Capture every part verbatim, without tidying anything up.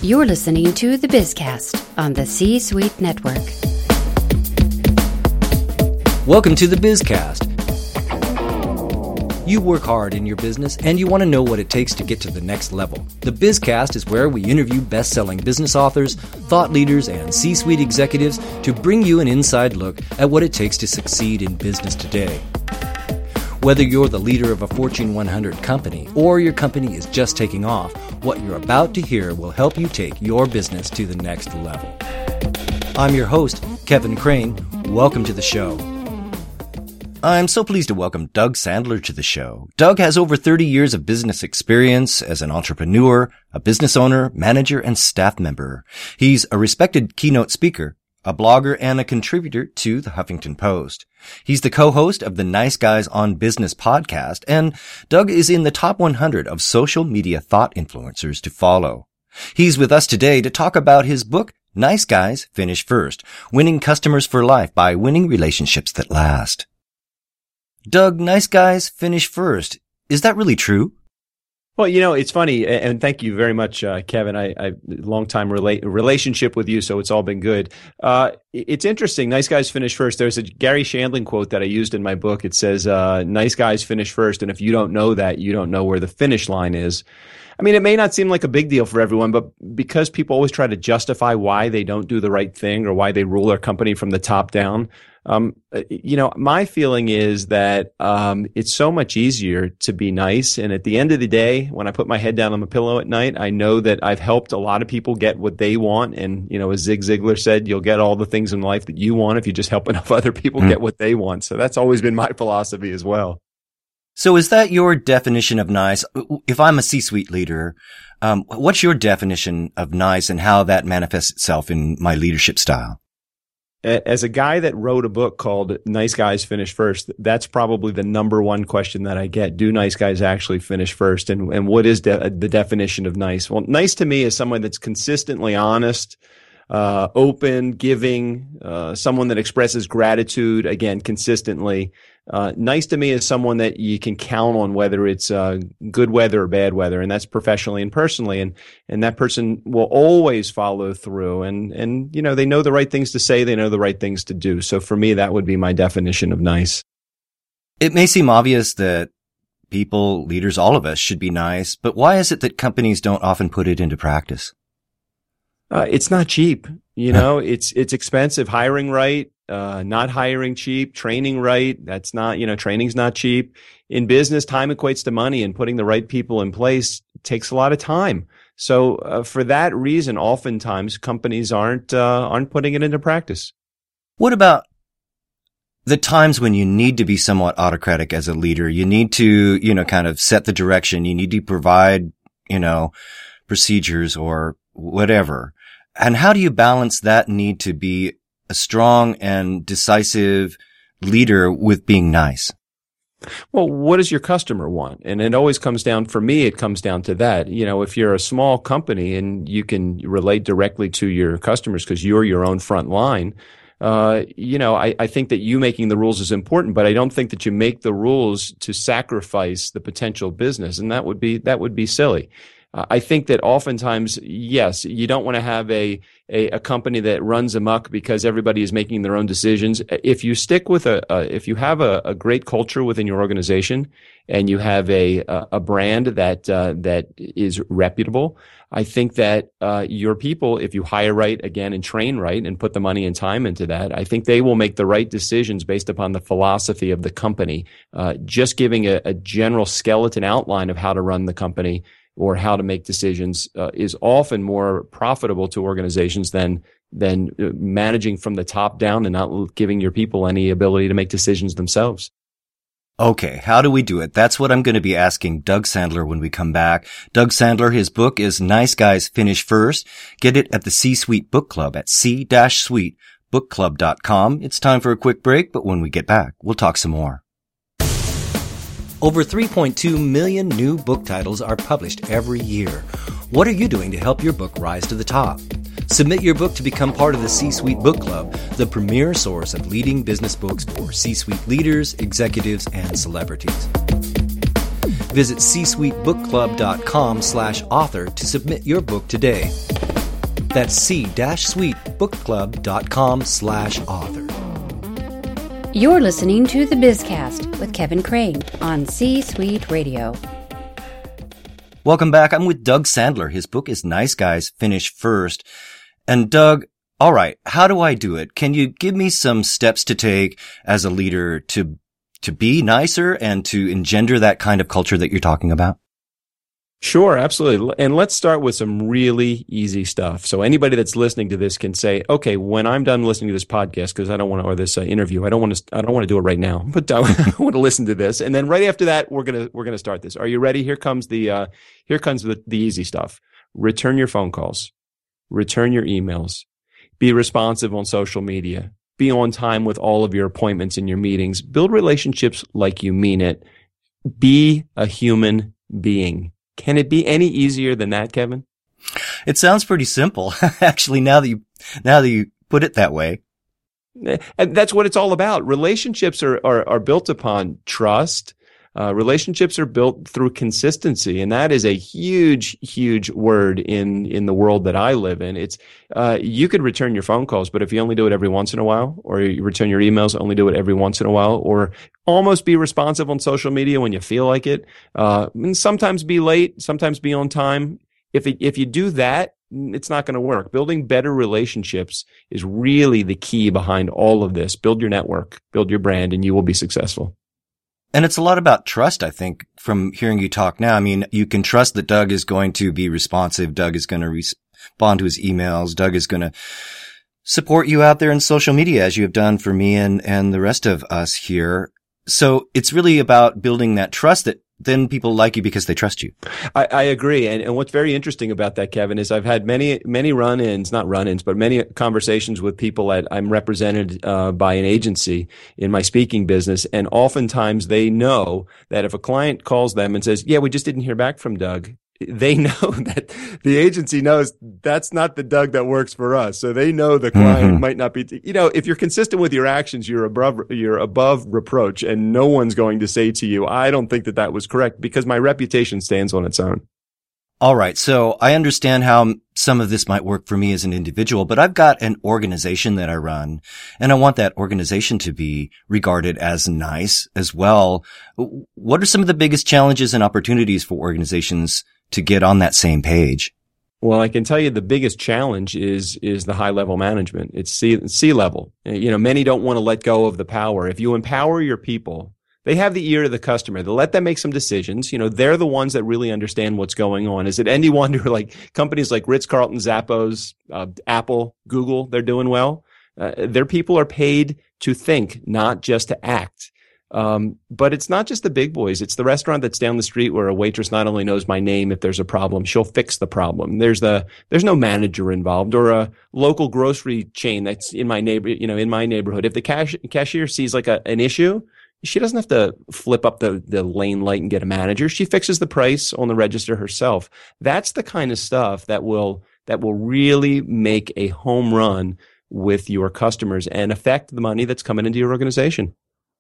You're listening to The BizCast on the C-Suite Network. Welcome to The BizCast. You work hard in your business and you want to know what it takes to get to the next level. The BizCast is where we interview best-selling business authors, thought leaders, and C-suite executives to bring you an inside look at what it takes to succeed in business today. Whether you're the leader of a Fortune one hundred company or your company is just taking off, what you're about to hear will help you take your business to the next level. I'm your host, Kevin Crane. Welcome to the show. I'm so pleased to welcome Doug Sandler to the show. Doug has over thirty years of business experience as an entrepreneur, a business owner, manager, and staff member. He's a respected keynote speaker, a blogger, and a contributor to the Huffington Post. He's the co-host of the Nice Guys on Business podcast, and Doug is in the top one hundred of social media thought influencers to follow. He's with us today to talk about his book, Nice Guys Finish First, Winning Customers for Life by Winning Relationships That Last. Doug, nice guys finish first. Is that really true? Well, you know, it's funny, and thank you very much, uh, Kevin. I, I long time rela- relationship with you, so it's all been good. Uh, it's interesting. Nice guys finish first. There's a Gary Shandling quote that I used in my book. It says, uh, "Nice guys finish first, and if you don't know that, you don't know where the finish line is." I mean, it may not seem like a big deal for everyone, but because people always try to justify why they don't do the right thing or why they rule their company from the top down. Um, you know, my feeling is that um, it's so much easier to be nice. And at the end of the day, when I put my head down on the pillow at night, I know that I've helped a lot of people get what they want. And, you know, as Zig Ziglar said, you'll get all the things in life that you want if you just help enough other people mm. get what they want. So that's always been my philosophy as well. So is that your definition of nice? If I'm a C-suite leader, um, what's your definition of nice and how that manifests itself in my leadership style? As a guy that wrote a book called Nice Guys Finish First, that's probably the number one question that I get. Do nice guys actually finish first? And, and what is de- the definition of nice? Well, nice to me is someone that's consistently honest, uh, open, giving, uh, someone that expresses gratitude, again, consistently. Uh, nice to me is someone that you can count on, whether it's uh, good weather or bad weather, and that's professionally and personally. And and that person will always follow through, and and you know they know the right things to say, they know the right things to do. So for me, that would be my definition of nice. It may seem obvious that people, leaders, all of us should be nice, but why is it that companies don't often put it into practice? Uh, it's not cheap. You know, it's it's expensive. Hiring right, uh, not hiring cheap, training right. That's not, you know, training's not cheap. In business, time equates to money, and putting the right people in place takes a lot of time. So uh, for that reason, oftentimes companies aren't uh, aren't putting it into practice. What about the times when you need to be somewhat autocratic as a leader? You need to, you know, kind of set the direction. You need to provide, you know, procedures or whatever. And how do you balance that need to be a strong and decisive leader with being nice? Well, what does your customer want? And it always comes down, for me, it comes down to that. You know, if you're a small company and you can relate directly to your customers because you're your own front line, uh, you know, I, I think that you making the rules is important, but I don't think that you make the rules to sacrifice the potential business. And that would be, that would be silly. I think that oftentimes, yes, you don't want to have a, a, a company that runs amok because everybody is making their own decisions. If you stick with a, a if you have a, a great culture within your organization and you have a, a, a brand that, uh, that is reputable, I think that, uh, your people, if you hire right again and train right and put the money and time into that, I think they will make the right decisions based upon the philosophy of the company. Uh, just giving a, a general skeleton outline of how to run the company or how to make decisions uh, is often more profitable to organizations than than managing from the top down and not giving your people any ability to make decisions themselves. Okay, how do we do it? That's what I'm going to be asking Doug Sandler when we come back. Doug Sandler, his book is Nice Guys Finish First. Get it at the C-Suite Book Club at c suite book club dot com. It's time for a quick break, but when we get back, we'll talk some more. Over three point two million new book titles are published every year. What are you doing to help your book rise to the top? Submit your book to become part of the C-Suite Book Club, the premier source of leading business books for C-suite leaders, executives, and celebrities. Visit c suite book club dot com slash author to submit your book today. That's c-suite book club dot com slash author. You're listening to The Bizcast with Kevin Crane on C-Suite Radio. Welcome back. I'm with Doug Sandler. His book is Nice Guys Finish First. And Doug, all right, how do I do it? Can you give me some steps to take as a leader to to be nicer and to engender that kind of culture that you're talking about? Sure, absolutely. And let's start with some really easy stuff. So anybody that's listening to this can say, okay, when I'm done listening to this podcast, because I don't want to, or this uh, interview, I don't want to, I don't want to do it right now, but I want to listen to this. And then right after that, we're going to, we're going to start this. Are you ready? Here comes the, uh, here comes the, the easy stuff. Return your phone calls, return your emails, be responsive on social media, be on time with all of your appointments and your meetings, build relationships like you mean it, be a human being. Can it be any easier than that, Kevin? It sounds pretty simple, actually, now that you, now that you put it that way. And that's what it's all about. Relationships are, are, are built upon trust. Uh, relationships are built through consistency. And that is a huge, huge word in, in the world that I live in. It's, uh, you could return your phone calls, but if you only do it every once in a while, or you return your emails, only do it every once in a while, or almost be responsive on social media when you feel like it, uh, and sometimes be late, sometimes be on time. If it, if you do that, it's not going to work. Building better relationships is really the key behind all of this. Build your network, build your brand, and you will be successful. And it's a lot about trust, I think, from hearing you talk now. I mean, you can trust that Doug is going to be responsive. Doug is going to respond to his emails. Doug is going to support you out there in social media, as you have done for me and, and the rest of us here. So it's really about building that trust that then people like you because they trust you. I, I agree. And, and what's very interesting about that, Kevin, is I've had many, many run-ins, not run-ins, but many conversations with people at, I'm represented uh, by an agency in my speaking business. And oftentimes they know that if a client calls them and says, yeah, we just didn't hear back from Doug, they know that the agency knows that's not the Doug that works for us. So they know the client mm-hmm. might not be, you know, if you're consistent with your actions, you're above, you're above reproach, and no one's going to say to you, I don't think that that was correct, because my reputation stands on its own. All right. So I understand how some of this might work for me as an individual, but I've got an organization that I run, and I want that organization to be regarded as nice as well. What are some of the biggest challenges and opportunities for organizations to get on that same page? Well, I can tell you the biggest challenge is is the high level management. It's C, C level. You know, many don't want to let go of the power. If you empower your people, they have the ear of the customer. They let them make some decisions. You know, they're the ones that really understand what's going on. Is it any wonder like companies like Ritz-Carlton, Zappos, uh, Apple, Google, they're doing well? Uh, their people are paid to think, not just to act. Um, but it's not just the big boys. It's the restaurant that's down the street where a waitress not only knows my name, if there's a problem, she'll fix the problem. There's the, there's no manager involved, or a local grocery chain that's in my neighbor, you know, in my neighborhood. If the cash, cashier sees like a, an issue, she doesn't have to flip up the, the lane light and get a manager. She fixes the price on the register herself. That's the kind of stuff that will, that will really make a home run with your customers and affect the money that's coming into your organization.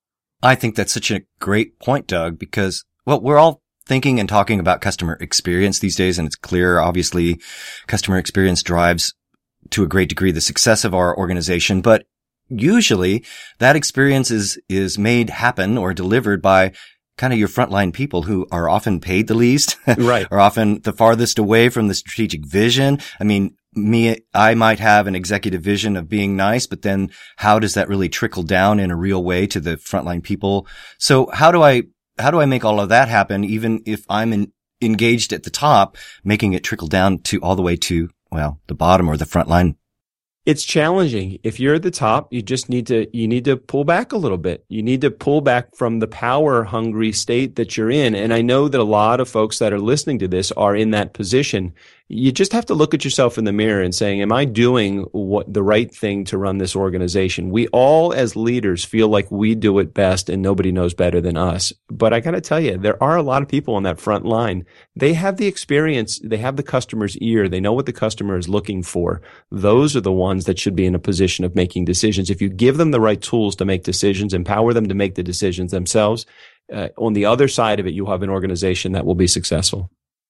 I think that's such a great point, Doug, because, well, we're all thinking and talking about customer experience these days, and it's clear, obviously, customer experience drives to a great degree the success of our organization, but usually that experience is, is made happen or delivered by kind of your frontline people who are often paid the least, right? Are often the farthest away from the strategic vision. I mean, me, I might have an executive vision of being nice, but then how does that really trickle down in a real way to the frontline people? So how do I, how do I make all of that happen, even if I'm in, engaged at the top, making it trickle down to all the way to, well, the bottom or the front line? It's challenging. If you're at the top, you just need to, you need to pull back a little bit. You need to pull back from the power hungry state that you're in. And I know that a lot of folks that are listening to this are in that position. You just have to look at yourself in the mirror and saying, am I doing what the right thing to run this organization? We all as leaders feel like we do it best and nobody knows better than us. But I got to tell you, there are a lot of people on that front line. They have the experience. They have the customer's ear. They know what the customer is looking for. Those are the ones that should be in a position of making decisions. If you give them the right tools to make decisions, empower them to make the decisions themselves, uh, on the other side of it, you have an organization that will be successful.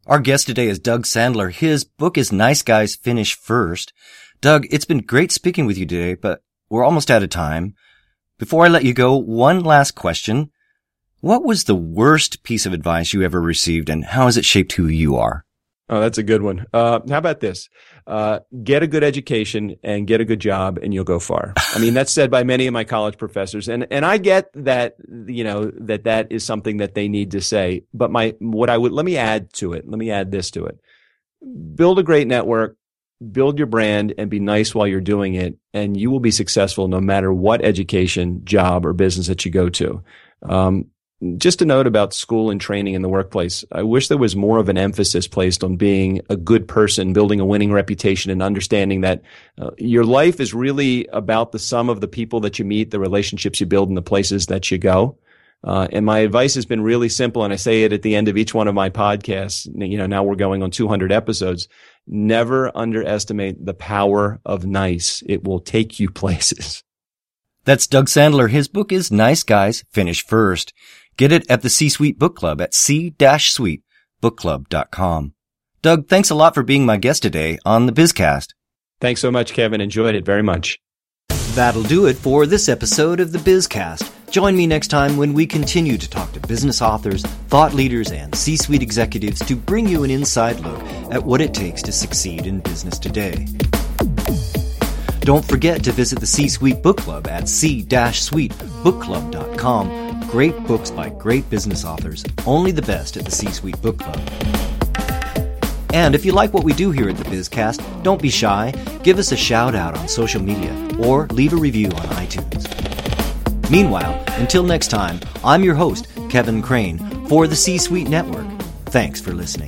Our guest today is Doug Sandler. His book is Nice Guys Finish First. Doug, it's been great speaking with you today, but we're almost out of time. Before I let you go, one last question. What was the worst piece of advice you ever received, and how has it shaped who you are? Oh, that's a good one. Uh, how about this? Uh, get a good education and get a good job and you'll go far. I mean, that's said by many of my college professors. And, and I get that, you know, that that is something that they need to say. But my, what I would, let me add to it. Let me add this to it. Build a great network, build your brand, and be nice while you're doing it. And you will be successful no matter what education, job, or business that you go to. Um, Just a note about school and training in the workplace. I wish there was more of an emphasis placed on being a good person, building a winning reputation, and understanding that uh, your life is really about the sum of the people that you meet, the relationships you build, and the places that you go. Uh, and my advice has been really simple, and I say it at the end of each one of my podcasts. You know, now we're going on two hundred episodes. Never underestimate the power of nice. It will take you places. That's Doug Sandler. His book is Nice Guys Finish First. Get it at the C-Suite Book Club at c suite book club dot com. Doug, thanks a lot for being my guest today on the BizCast. Thanks so much, Kevin. Enjoyed it very much. That'll do it for this episode of the BizCast. Join me next time when we continue to talk to business authors, thought leaders, and C-Suite executives to bring you an inside look at what it takes to succeed in business today. Don't forget to visit the C-Suite Book Club at c suite book club dot com. Great books by great business authors. Only the best at the C-Suite Book Club. And if you like what we do here at the BizCast, don't be shy. Give us a shout out on social media or leave a review on iTunes. Meanwhile, until next time, I'm your host, Kevin Crane, for the C-Suite Network. Thanks for listening.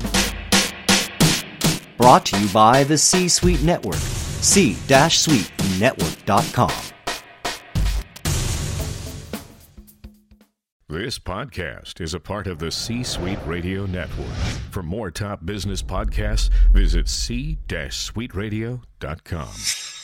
Brought to you by the C-Suite Network. c suite network dot com. This podcast is a part of the C-Suite Radio Network. For more top business podcasts, visit c suite radio dot com.